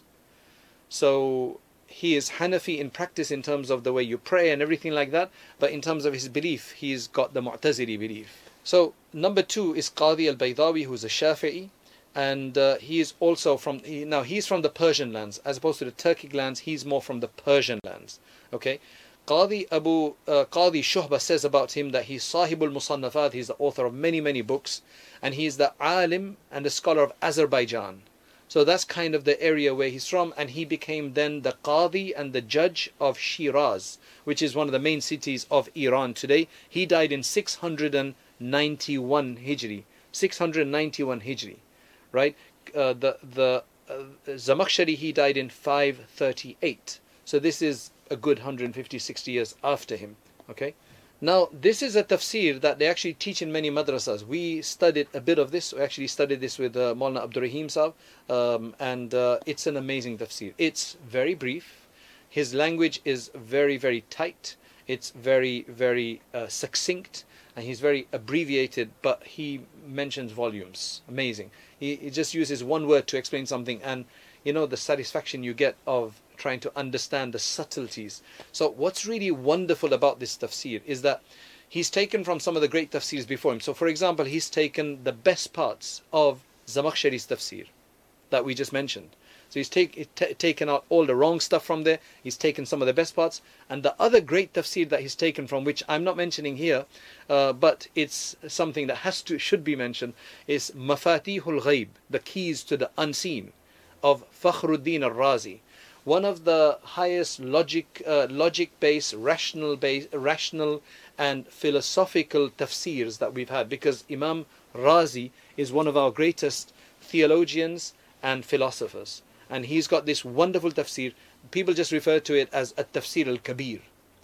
So he is Hanafi in practice in terms of the way you pray and everything like that, but in terms of his belief, he's got the Mu'tazili belief. So number two is Qadi al-Baydawi, who's a Shafi'i, and uh, he is also from, he, now he's from the Persian lands, as opposed to the Turkic lands, he's more from the Persian lands, okay? Qadi Abu uh, Qadi Shuhba says about him that he's Sahibul Musannafat, he's the author of many, many books, and he's the alim and the scholar of Azerbaijan. So that's kind of the area where he's from, and he became then the Qadi and the judge of Shiraz, which is one of the main cities of Iran today. He died in six hundred ninety-one Hijri. six hundred ninety-one Hijri, right? Uh, the the uh, Zamakhshari, he died in five thirty-eight. So this is a good one hundred fifty, sixty years after him, okay? Now, this is a tafsir that they actually teach in many madrasas. We studied a bit of this. We actually studied this with uh, Maulana Abdur Rahim Sahib, um, and uh, it's an amazing tafsir. It's very brief. His language is very, very tight. It's very, very uh, succinct, and he's very abbreviated, but he mentions volumes. Amazing. He, he just uses one word to explain something, and you know the satisfaction you get of trying to understand the subtleties. So what's really wonderful about this tafsir is that he's taken from some of the great tafsirs before him. So for example, he's taken the best parts of Zamakhshari's tafsir that we just mentioned. So he's take, t taken out all the wrong stuff from there. He's taken some of the best parts. And the other great tafsir that he's taken from, which I'm not mentioning here, uh, but it's something that has to should be mentioned, is Mafatihul Ghaib, the keys to the unseen, of Fakhruddin al-Razi. One of the highest logic, uh, logic-based, rational-based, rational and philosophical tafsirs that we've had, because Imam Razi is one of our greatest theologians and philosophers, and he's got this wonderful tafsir. People just refer to it as a tafsir al-kabir,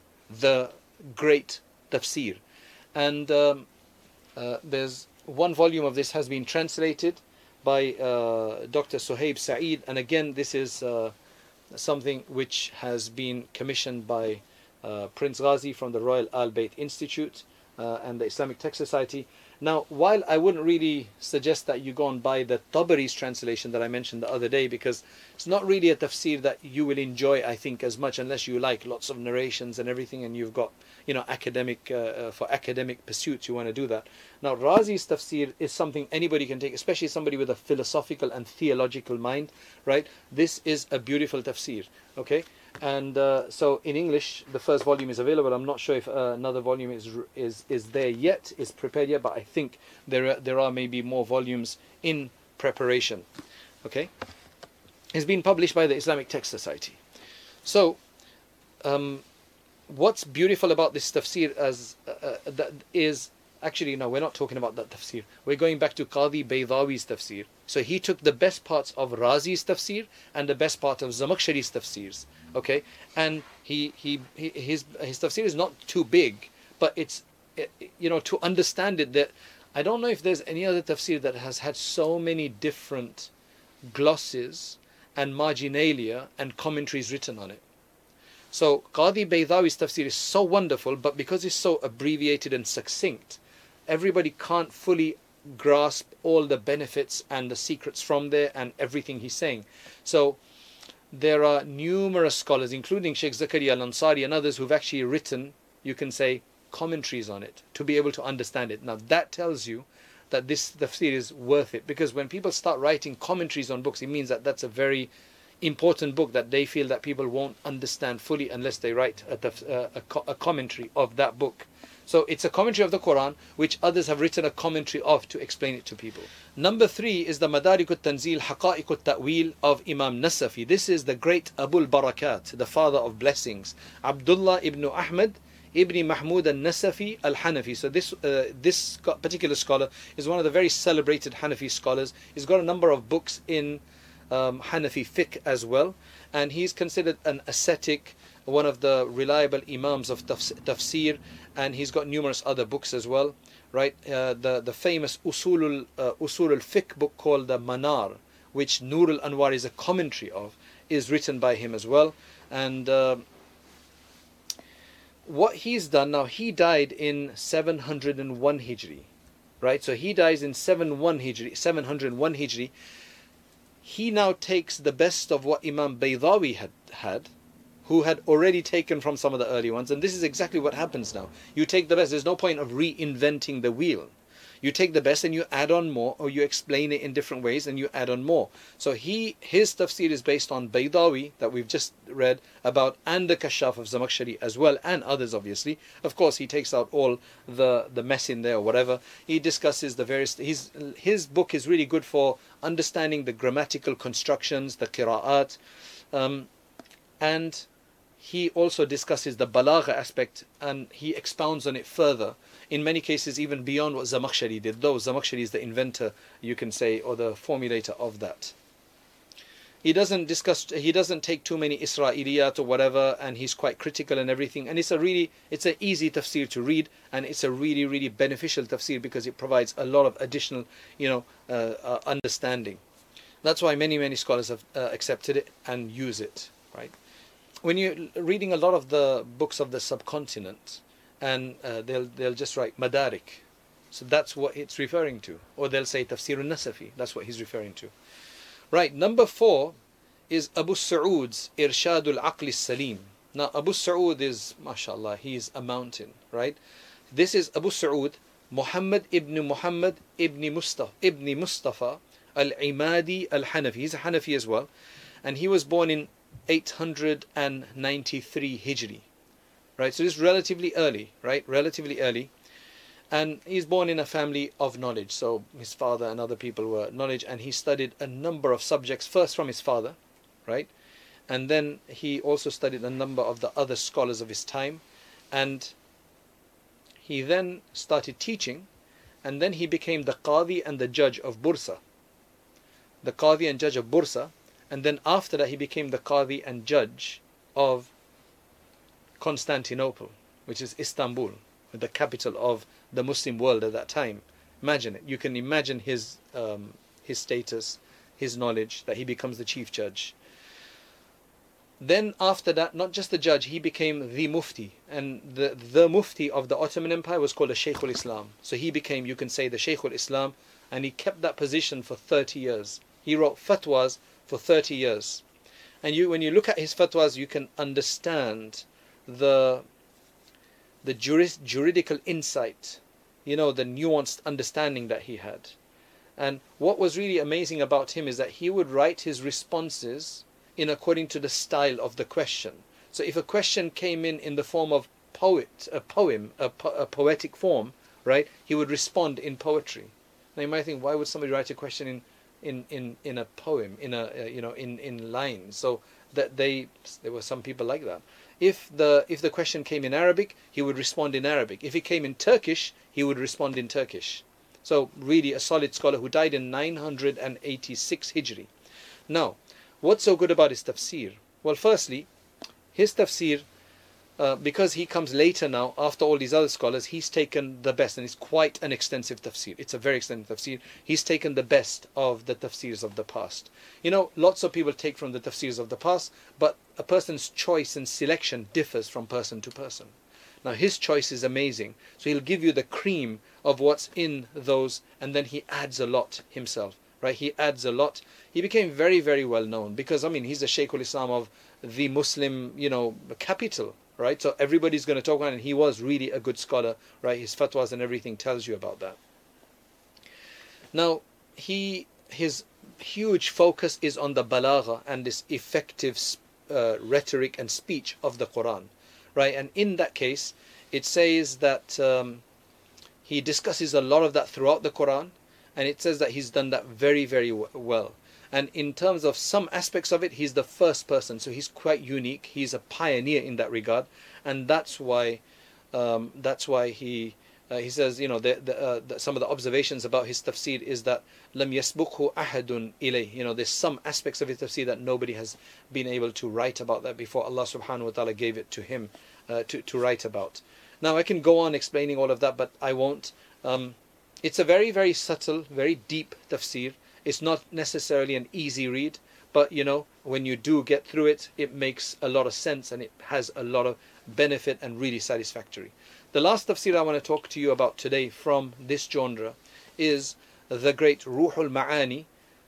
the great tafsir, and um, uh, there's one volume of this has been translated by uh, Doctor Suhaib Saeed, and again this is uh, something which has been commissioned by uh, Prince Ghazi from the Royal Al Bayt Institute uh, and the Islamic Text Society. Now, while I wouldn't really suggest that you go and buy the Tabari's translation that I mentioned the other day, because it's not really a tafsir that you will enjoy, I think, as much, unless you like lots of narrations and everything, and you've got, you know, academic, uh, uh, for academic pursuits, you want to do that. Now, Razi's tafsir is something anybody can take, especially somebody with a philosophical and theological mind, right? This is a beautiful tafsir, okay? And uh, so in English, the first volume is available. I'm not sure if uh, another volume is is is there yet, is prepared yet, but I think there are, there are maybe more volumes in preparation. Okay, it's been published by the Islamic Text Society. So, um, what's beautiful about this tafsir as uh, uh, that is actually, no, we're not talking about that tafsir. We're going back to Qadi Baydawi's tafsir. So he took the best parts of Razi's tafsir and the best part of Zamakhshari's tafsirs. Okay, and he, he, he his his tafsir is not too big, but it's, you know, to understand it, that I don't know if there's any other tafsir that has had so many different glosses and marginalia and commentaries written on it. So Qadi Baydawi's tafsir is so wonderful, but because it's so abbreviated and succinct, everybody can't fully grasp all the benefits and the secrets from there and everything he's saying. So there are numerous scholars, including Sheikh Zakaria al-Ansari and others, who've actually written, you can say, commentaries on it to be able to understand it. Now that tells you that this tafsir is worth it, because when people start writing commentaries on books, it means that that's a very important book that they feel that people won't understand fully unless they write a, a, a, a commentary of that book. So it's a commentary of the Quran which others have written a commentary of to explain it to people. Number three is the Madarik al-Tanzil Haqa'iq al-Ta'wil of Imam Nasafi. This is the great Abul Barakat, the father of blessings, Abdullah ibn Ahmad ibn Mahmud al-Nasafi al-Hanafi. So this uh, this particular scholar is one of the very celebrated Hanafi scholars. He's got a number of books in um, Hanafi fiqh as well, and he's considered an ascetic, one of the reliable imams of tafs tafsir, and he's got numerous other books as well, right? Uh, the the famous Usulul uh, Usulul Fiqh book called the Manar, which Nur al-Anwar is a commentary of, is written by him as well. And uh, what he's done now, he died in seven hundred one Hijri, right? So he dies in seven hundred one Hijri, seven hundred one Hijri. He now takes the best of what Imam Baydawi had had, who had already taken from some of the early ones, and this is exactly what happens now. You take the best. There's no point of reinventing the wheel. You take the best and you add on more, or you explain it in different ways and you add on more. So he, his tafsir is based on Baydawi that we've just read about, and the Kashaf of Zamakhshari as well, and others obviously. Of course, he takes out all the the mess in there or whatever. He discusses the various. His his book is really good for understanding the grammatical constructions, the qira'at, um, and he also discusses the balagha aspect, and he expounds on it further, in many cases even beyond what Zamakhshari did, though Zamakhshari is the inventor, you can say, or the formulator of that. He doesn't discuss, he doesn't take too many Isra'iliyat or whatever, and he's quite critical and everything, and it's a really, it's an easy tafsir to read, and it's a really, really beneficial tafsir because it provides a lot of additional, you know, uh, uh, understanding. That's why many, many scholars have uh, accepted it and use it, right? When you're reading a lot of the books of the subcontinent, and uh, they'll they'll just write Madarik, so that's what it's referring to, or they'll say Tafsir al-Nasafi, that's what he's referring to. Right, number four is Abu Sa'ud's Irshad al-Aql al-Salim. Now Abu Sa'ud is, mashallah, he's a mountain, right? This is Abu Sa'ud Muhammad ibn Muhammad ibn Mustafa ibn Mustafa al-Imadi al-Hanafi. He's a Hanafi as well, and he was born in eight hundred ninety-three Hijri, right? So this is relatively early, right? Relatively early. And he's born in a family of knowledge. So his father and other people were knowledge, and he studied a number of subjects, first from his father, right? And then he also studied a number of the other scholars of his time. And he then started teaching, and then he became the Qadi and the judge of Bursa. The Qadi and judge of Bursa. And then after that he became the Qadi and judge of Constantinople, which is Istanbul, the capital of the Muslim world at that time. Imagine it. You can imagine his um, his status, his knowledge, that he becomes the chief judge. Then after that, not just the judge, he became the Mufti. And the, the Mufti of the Ottoman Empire was called a Shaykh al-Islam. So he became, you can say, the Shaykh al-Islam, and he kept that position for thirty years. He wrote fatwas for thirty years. And you, when you look at his fatwas, you can understand the the juris, juridical insight, you know, the nuanced understanding that he had. And what was really amazing about him is that he would write his responses in according to the style of the question. So if a question came in in the form of poet, a poem, a, po a poetic form, right, he would respond in poetry. Now you might think, why would somebody write a question in in in in a poem, in a uh, you know in in lines? So that they there were some people like that. If the if the question came in Arabic, he would respond in Arabic. If it came in Turkish, he would respond in Turkish. So really a solid scholar who died in nine hundred eighty-six Hijri. Now, what's so good about his tafsir? Well, firstly, his tafsir, uh, because he comes later now, after all these other scholars, he's taken the best, and it's quite an extensive tafsir. It's a very extensive tafsir. He's taken the best of the tafsirs of the past. You know, lots of people take from the tafsirs of the past, but a person's choice and selection differs from person to person. Now, his choice is amazing. So he'll give you the cream of what's in those, and then he adds a lot himself. Right? He adds a lot. He became very, very well known because, I mean, he's the Shaykh al-Islam of the Muslim, you know, capital. Right? So everybody's going to talk about him, and he was really a good scholar. Right? His fatwas and everything tells you about that. Now, he his huge focus is on the balagha and this effective uh, rhetoric and speech of the Quran. Right? And in that case, it says that um, he discusses a lot of that throughout the Quran. And it says that he's done that very, very well. And in terms of some aspects of it, he's the first person. So he's quite unique. He's a pioneer in that regard. And that's why um, that's why he uh, he says, you know, the, the, uh, the, some of the observations about his tafsir is that lam yasbukhu ahadun ilay. You know, there's some aspects of his tafsir that nobody has been able to write about that before. Allah subhanahu wa ta'ala gave it to him uh, to, to write about. Now, I can go on explaining all of that, but I won't. Um, It's a very, very subtle, very deep tafsir. It's not necessarily an easy read, but you know, when you do get through it, it makes a lot of sense and it has a lot of benefit and really satisfactory. The last tafsir I want to talk to you about today from this genre is the great Ruhul Ma'ani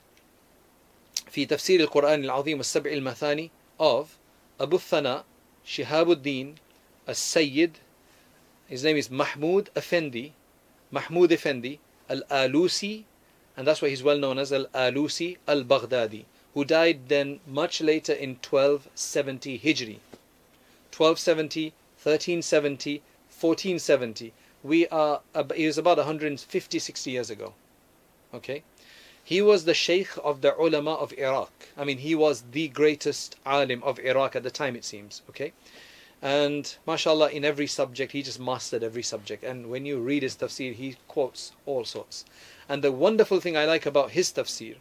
في تفسير القرآن العظيم السبع المثاني of Abu Thana Shihabuddin As-Sayyid. His name is Mahmud Effendi. Mahmud Effendi Al-Alusi, and that's why he's well known as Al-Alusi Al-Baghdadi, who died then much later in twelve seventy Hijri. twelve seventy, thirteen seventy, fourteen seventy. We are, he was about one hundred fifty, sixty years ago. Okay? He was the Sheikh of the ulama of Iraq. I mean, he was the greatest alim of Iraq at the time, it seems. Okay? And mashallah, in every subject, he just mastered every subject. And when you read his tafsir, he quotes all sorts. And the wonderful thing I like about his tafsir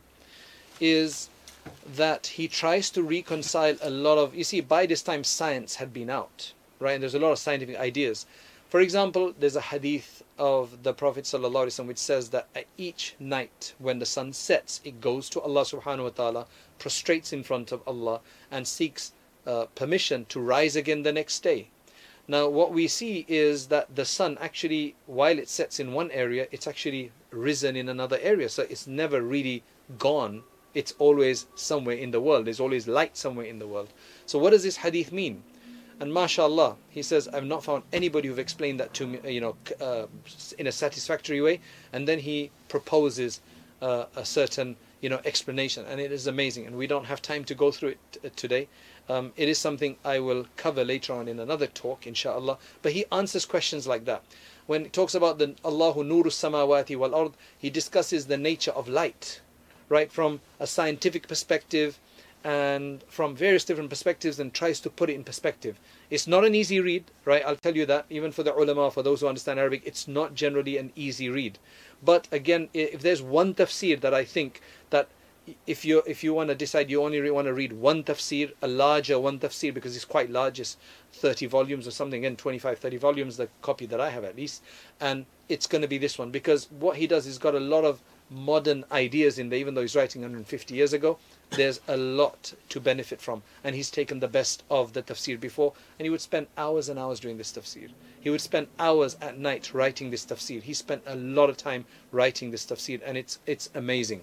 is that he tries to reconcile a lot of, you see, by this time science had been out, right? And there's a lot of scientific ideas. For example, there's a hadith of the Prophet ﷺ which says that at each night when the sun sets, it goes to Allah subhanahu wa ta'ala, prostrates in front of Allah, and seeks Uh, permission to rise again the next day. Now what we see is that the sun actually, while it sets in one area, it's actually risen in another area. So it's never really gone. It's always somewhere in the world. There's always light somewhere in the world. So what does this hadith mean? And mashallah, he says, I've not found anybody who've explained that to me, you know, uh, in a satisfactory way. And then he proposes uh, a certain, you know, explanation, and it is amazing. And we don't have time to go through it t- today. Um, it is something I will cover later on in another talk, inshallah. But he answers questions like that. When he talks about the Allahu Nuru Samawati wal Ard, he discusses the nature of light, right, from a scientific perspective and from various different perspectives, and tries to put it in perspective. It's not an easy read, right? I'll tell you that. Even for the ulama, for those who understand Arabic, it's not generally an easy read. But again, if there's one tafsir that I think that if you if you want to decide you only want to read one tafsir, a larger one tafsir, because it's quite large, it's thirty volumes or something, and twenty-five, thirty volumes, the copy that I have at least, and it's going to be this one, because what he does is got a lot of modern ideas in there. Even though he's writing one hundred fifty years ago, there's a lot to benefit from, and he's taken the best of the tafsir before, and he would spend hours and hours doing this tafsir. He would spend hours at night writing this tafsir. He spent a lot of time writing this tafsir, and it's it's amazing.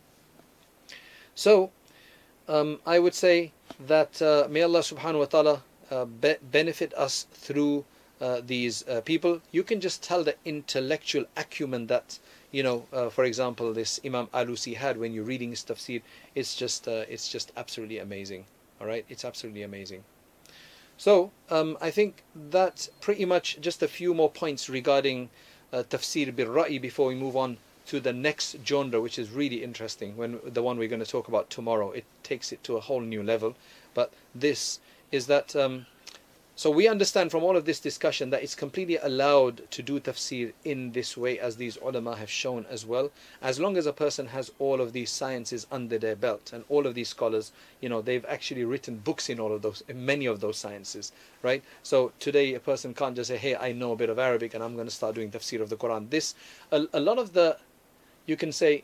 So, um, I would say that uh, may Allah subhanahu wa ta'ala uh, be- benefit us through uh, these uh, people. You can just tell the intellectual acumen that, you know, uh, for example, this Imam Alusi had when you're reading his tafsir. It's just, uh, it's just absolutely amazing. All right, it's absolutely amazing. So, um, I think that's pretty much just a few more points regarding uh, tafsir bil ra'i before we move on to the next genre, which is really interesting, when the one we're going to talk about tomorrow. It takes it to a whole new level. But this is that um, So we understand from all of this discussion that it's completely allowed to do tafsir in this way, as these ulama have shown as well, as long as a person has all of these sciences under their belt. And all of these scholars, you know, they've actually written books in all of those, in many of those sciences, right? So today a person can't just say, hey, I know a bit of Arabic and I'm going to start doing tafsir of the Quran. This, a, a lot of the, you can say,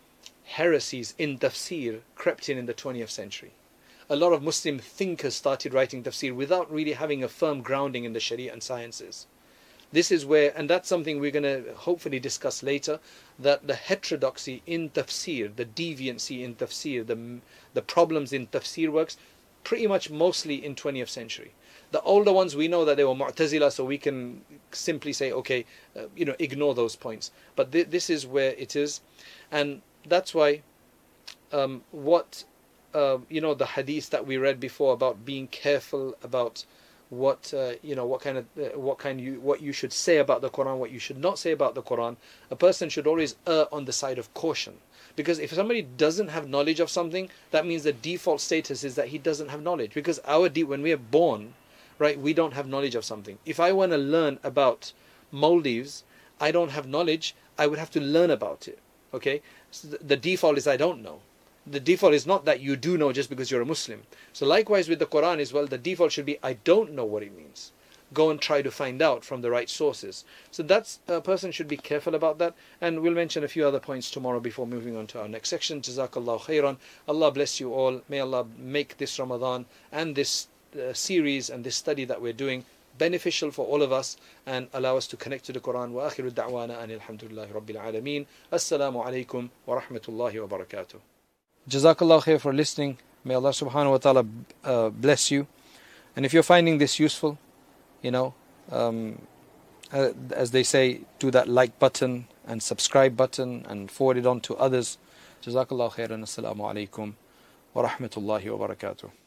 heresies in tafsir crept in in the twentieth century. A lot of Muslim thinkers started writing tafsir without really having a firm grounding in the Sharia and sciences. This is where, and that's something we're going to hopefully discuss later, that the heterodoxy in tafsir, the deviancy in tafsir, the, the problems in tafsir works, pretty much mostly in twentieth century. The older ones, we know that they were Mu'tazila, so we can simply say, okay, uh, you know, ignore those points. But th this is where it is. And that's why um, what... Uh, you know, the hadith that we read before about being careful about what uh, you know, what kind of uh, what kind you what you should say about the Quran, what you should not say about the Quran. A person should always err on the side of caution, because if somebody doesn't have knowledge of something, that means the default status is that he doesn't have knowledge. Because our de- when we are born, right, we don't have knowledge of something. If I want to learn about Maldives, I don't have knowledge. I would have to learn about it. Okay, so the, the default is I don't know. The default is not that you do know just because you're a Muslim. So likewise with the Quran as well, the default should be I don't know what it means. Go and try to find out from the right sources. So that's, a person should be careful about that. And we'll mention a few other points tomorrow before moving on to our next section. Jazakallahu khairan. Allah bless you all. May Allah make this Ramadan and this uh, series and this study that we're doing beneficial for all of us, and allow us to connect to the Quran. Wa akhiru da'wana anil hamdulillahi rabbil alameen. Assalamu alaikum wa rahmatullahi wa barakatuh. Jazakallah khair for listening. May Allah subhanahu wa ta'ala uh, bless you. And if you're finding this useful, you know, um, uh, as they say, do that like button and subscribe button and forward it on to others. Jazakallah khair and assalamu alaikum wa rahmatullahi wa barakatuh.